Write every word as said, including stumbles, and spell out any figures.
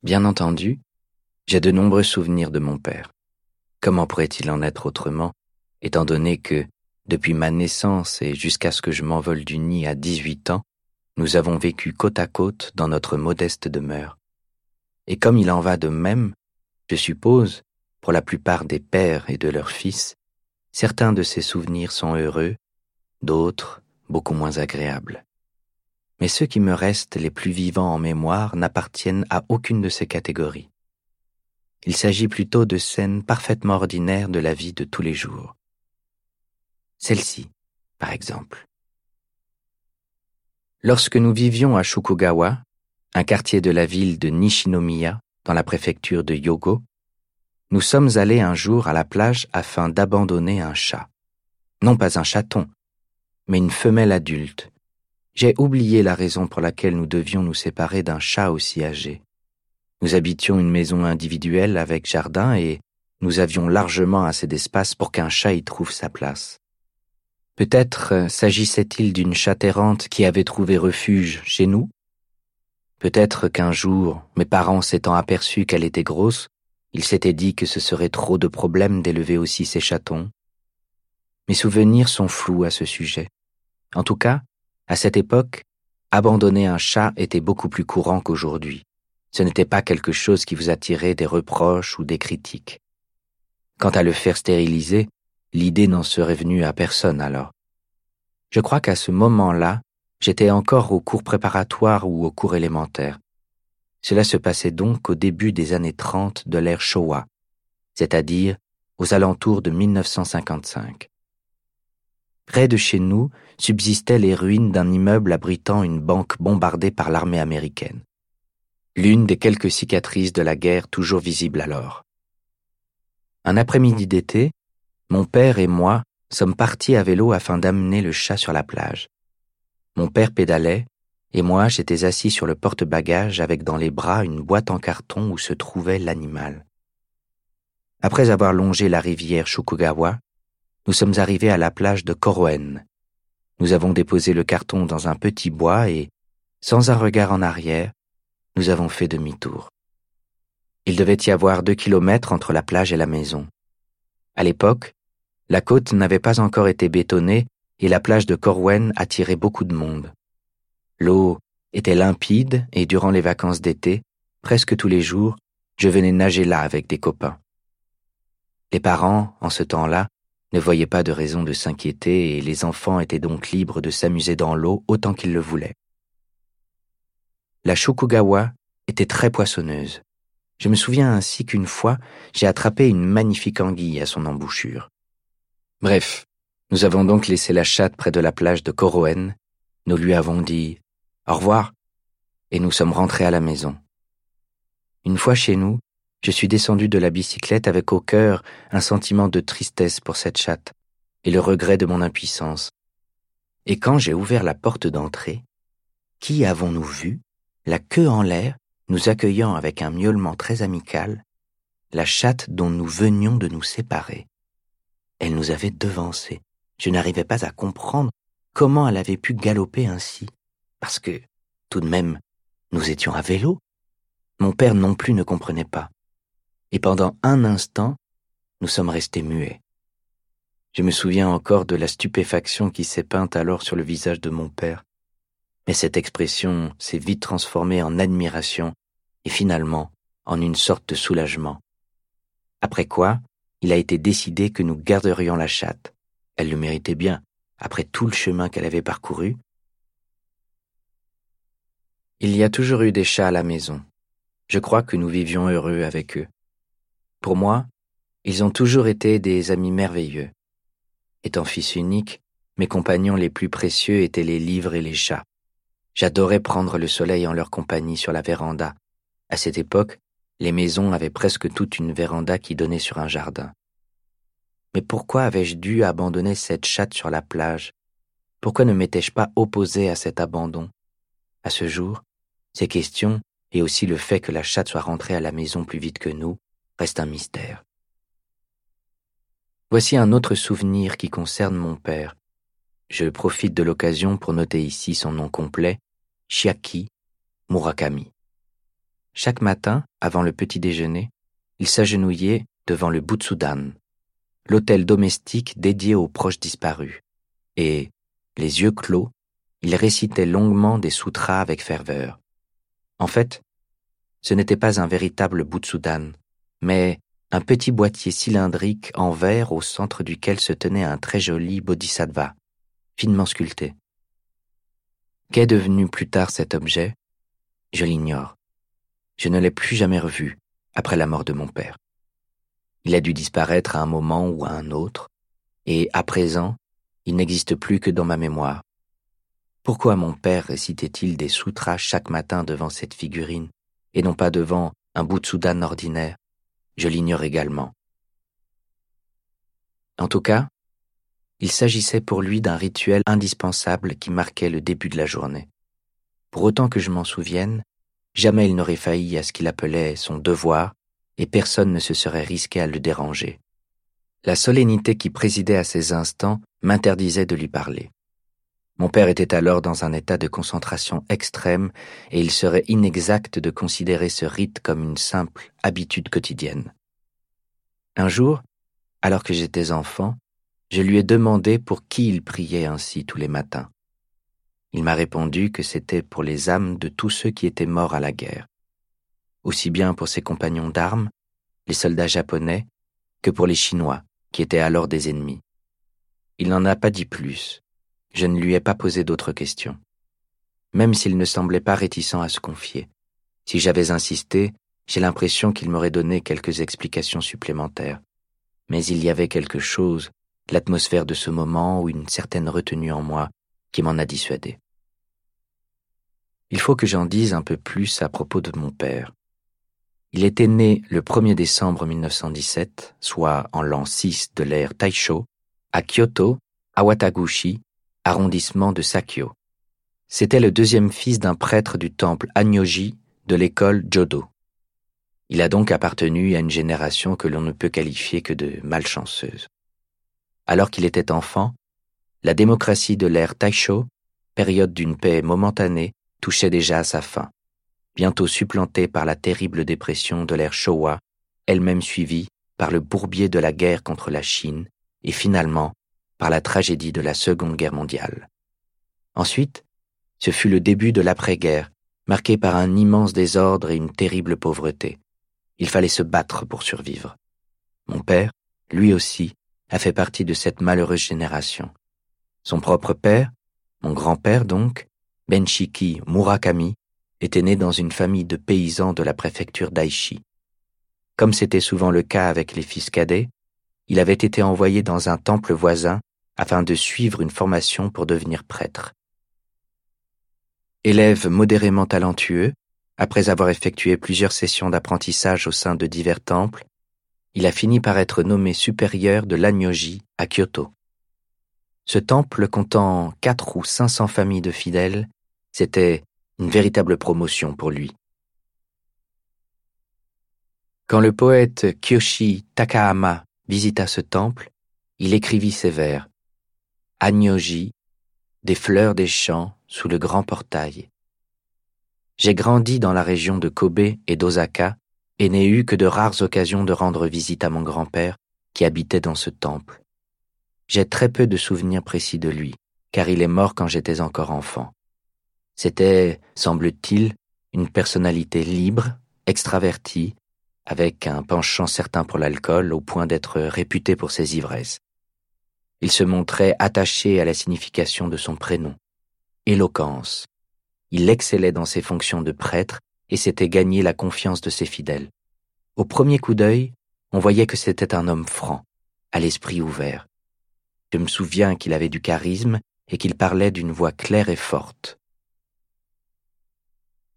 Bien entendu, j'ai de nombreux souvenirs de mon père. Comment pourrait-il en être autrement, étant donné que, depuis ma naissance et jusqu'à ce que je m'envole du nid à dix-huit ans, nous avons vécu côte à côte dans notre modeste demeure. Et comme il en va de même, je suppose, pour la plupart des pères et de leurs fils, certains de ces souvenirs sont heureux, d'autres beaucoup moins agréables. Mais ceux qui me restent les plus vivants en mémoire n'appartiennent à aucune de ces catégories. Il s'agit plutôt de scènes parfaitement ordinaires de la vie de tous les jours. Celle-ci, par exemple. Lorsque nous vivions à Shukugawa, un quartier de la ville de Nishinomiya, dans la préfecture de Hyogo, nous sommes allés un jour à la plage afin d'abandonner un chat. Non pas un chaton, mais une femelle adulte. J'ai oublié la raison pour laquelle nous devions nous séparer d'un chat aussi âgé. Nous habitions une maison individuelle avec jardin et nous avions largement assez d'espace pour qu'un chat y trouve sa place. Peut-être s'agissait-il d'une chatte errante qui avait trouvé refuge chez nous? Peut-être qu'un jour, mes parents s'étant aperçus qu'elle était grosse, ils s'étaient dit que ce serait trop de problèmes d'élever aussi ces chatons. Mes souvenirs sont flous à ce sujet. En tout cas, à cette époque, abandonner un chat était beaucoup plus courant qu'aujourd'hui. Ce n'était pas quelque chose qui vous attirait des reproches ou des critiques. Quant à le faire stériliser, l'idée n'en serait venue à personne alors. Je crois qu'à ce moment-là, j'étais encore au cours préparatoire ou au cours élémentaire. Cela se passait donc au début des années trente de l'ère Showa, c'est-à-dire aux alentours de mille neuf cent cinquante-cinq. Près de chez nous subsistaient les ruines d'un immeuble abritant une banque bombardée par l'armée américaine. L'une des quelques cicatrices de la guerre toujours visibles alors. Un après-midi d'été, mon père et moi sommes partis à vélo afin d'amener le chat sur la plage. Mon père pédalait, et moi j'étais assis sur le porte-bagages avec dans les bras une boîte en carton où se trouvait l'animal. Après avoir longé la rivière Shukugawa, nous sommes arrivés à la plage de Koroen. Nous avons déposé le carton dans un petit bois et, sans un regard en arrière, nous avons fait demi-tour. Il devait y avoir deux kilomètres entre la plage et la maison. À l'époque, la côte n'avait pas encore été bétonnée et la plage de Koroen attirait beaucoup de monde. L'eau était limpide et durant les vacances d'été, presque tous les jours, je venais nager là avec des copains. Les parents, en ce temps-là, ne voyaient pas de raison de s'inquiéter et les enfants étaient donc libres de s'amuser dans l'eau autant qu'ils le voulaient. La Shukugawa était très poissonneuse. Je me souviens ainsi qu'une fois, j'ai attrapé une magnifique anguille à son embouchure. Bref, nous avons donc laissé la chatte près de la plage de Koroen, nous lui avons dit « au revoir » et nous sommes rentrés à la maison. Une fois chez nous, je suis descendu de la bicyclette avec au cœur un sentiment de tristesse pour cette chatte et le regret de mon impuissance. Et quand j'ai ouvert la porte d'entrée, qui avons-nous vu, la queue en l'air, nous accueillant avec un miaulement très amical, la chatte dont nous venions de nous séparer. Elle nous avait devancés. Je n'arrivais pas à comprendre comment elle avait pu galoper ainsi, parce que, tout de même, nous étions à vélo. Mon père non plus ne comprenait pas. Et pendant un instant, nous sommes restés muets. Je me souviens encore de la stupéfaction qui s'est peinte alors sur le visage de mon père. Mais cette expression s'est vite transformée en admiration et finalement en une sorte de soulagement. Après quoi, il a été décidé que nous garderions la chatte. Elle le méritait bien, après tout le chemin qu'elle avait parcouru. Il y a toujours eu des chats à la maison. Je crois que nous vivions heureux avec eux. Pour moi, ils ont toujours été des amis merveilleux. Étant fils unique, mes compagnons les plus précieux étaient les livres et les chats. J'adorais prendre le soleil en leur compagnie sur la véranda. À cette époque, les maisons avaient presque toute une véranda qui donnait sur un jardin. Mais pourquoi avais-je dû abandonner cette chatte sur la plage? Pourquoi ne m'étais-je pas opposé à cet abandon? À ce jour, ces questions, et aussi le fait que la chatte soit rentrée à la maison plus vite que nous, restent un mystère. Voici un autre souvenir qui concerne mon père. Je profite de l'occasion pour noter ici son nom complet, Chiaki Murakami. chaque matin, avant le petit déjeuner, il s'agenouillait devant le Butsudan, l'hôtel domestique dédié aux proches disparus, et, les yeux clos, il récitait longuement des sutras avec ferveur. En fait, ce n'était pas un véritable Butsudan, mais un petit boîtier cylindrique en verre au centre duquel se tenait un très joli bodhisattva, finement sculpté. Qu'est devenu plus tard cet objet? Je l'ignore. Je ne l'ai plus jamais revu après la mort de mon père. Il a dû disparaître à un moment ou à un autre, et à présent, il n'existe plus que dans ma mémoire. Pourquoi mon père récitait-il des sutras chaque matin devant cette figurine, et non pas devant un Butsudan ordinaire? Je l'ignore également. En tout cas, il s'agissait pour lui d'un rituel indispensable qui marquait le début de la journée. Pour autant que je m'en souvienne, jamais il n'aurait failli à ce qu'il appelait son devoir, et personne ne se serait risqué à le déranger. La solennité qui présidait à ces instants m'interdisait de lui parler. Mon père était alors dans un état de concentration extrême et il serait inexact de considérer ce rite comme une simple habitude quotidienne. Un jour, alors que j'étais enfant, je lui ai demandé pour qui il priait ainsi tous les matins. Il m'a répondu que c'était pour les âmes de tous ceux qui étaient morts à la guerre, aussi bien pour ses compagnons d'armes, les soldats japonais, que pour les Chinois, qui étaient alors des ennemis. Il n'en a pas dit plus. Je ne lui ai pas posé d'autres questions. Même s'il ne semblait pas réticent à se confier. Si j'avais insisté, j'ai l'impression qu'il m'aurait donné quelques explications supplémentaires. Mais il y avait quelque chose, l'atmosphère de ce moment ou une certaine retenue en moi, qui m'en a dissuadé. Il faut que j'en dise un peu plus à propos de mon père. Il était né le premier décembre mille neuf cent dix-sept, soit en l'an six de l'ère Taisho, à Kyoto, à Wataguchi, arrondissement de Sakyo. C'était le deuxième fils d'un prêtre du temple Anyoji de l'école Jodo. Il a donc appartenu à une génération que l'on ne peut qualifier que de malchanceuse. Alors qu'il était enfant, la démocratie de l'ère Taisho, période d'une paix momentanée, touchait déjà à sa fin, bientôt supplantée par la terrible dépression de l'ère Showa, elle-même suivie par le bourbier de la guerre contre la Chine et finalement par la tragédie de la Seconde Guerre mondiale. Ensuite, ce fut le début de l'après-guerre, marqué par un immense désordre et une terrible pauvreté. Il fallait se battre pour survivre. Mon père, lui aussi, a fait partie de cette malheureuse génération. Son propre père, mon grand-père donc, Benshiki Murakami, était né dans une famille de paysans de la préfecture d'Aichi. Comme c'était souvent le cas avec les fils cadets, il avait été envoyé dans un temple voisin afin de suivre une formation pour devenir prêtre. Élève modérément talentueux, après avoir effectué plusieurs sessions d'apprentissage au sein de divers temples, il a fini par être nommé supérieur de l'Anyoji à Kyoto. Ce temple comptant quatre ou cinq cents familles de fidèles, c'était une véritable promotion pour lui. Quand le poète Kyoshi Takahama visita ce temple, il écrivit ces vers. Anyoji, des fleurs des champs sous le grand portail. J'ai grandi dans la région de Kobe et d'Osaka et n'ai eu que de rares occasions de rendre visite à mon grand-père qui habitait dans ce temple. J'ai très peu de souvenirs précis de lui, car il est mort quand j'étais encore enfant. C'était, semble-t-il, une personnalité libre, extravertie, avec un penchant certain pour l'alcool au point d'être réputé pour ses ivresses. Il se montrait attaché à la signification de son prénom, éloquence. Il excellait dans ses fonctions de prêtre et s'était gagné la confiance de ses fidèles. Au premier coup d'œil, on voyait que c'était un homme franc, à l'esprit ouvert. Je me souviens qu'il avait du charisme et qu'il parlait d'une voix claire et forte.